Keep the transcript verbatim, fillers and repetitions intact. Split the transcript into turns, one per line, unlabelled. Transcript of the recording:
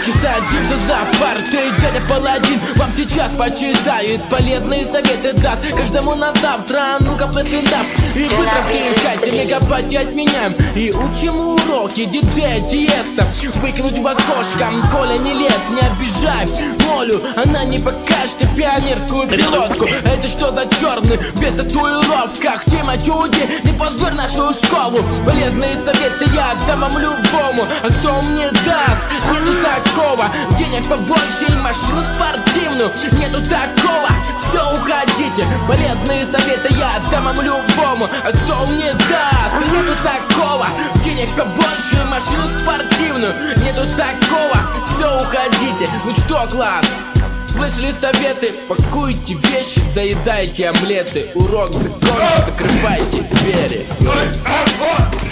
Ребятки, садимся за парты, дядя Паладин вам сейчас почитает, полезные советы даст каждому на завтра. Ну-ка, стендап и быстро все искайте, мегапати отменяем и учим уроки диджея Тиеста. Выкинуть в окошко, Коля, не лезь, не обижай Молю, она не покажет пионерскую пилотку. Это что за черный без татуировках? Тима Чуди, не позорь нашу школу. Полезные советы я отдам вам любому, а кто мне даст? Нету такого, денег побольше и машину спортивную. Нету такого, все, уходите. Полезные советы я отдам вам любому, а кто мне даст? Нету такого, денег побольше и машину спортивную. Нету такого, все, уходите. Ну что, класс? Слышали советы? Пакуйте вещи, доедайте омлеты. Урок закончен, закрывайте двери.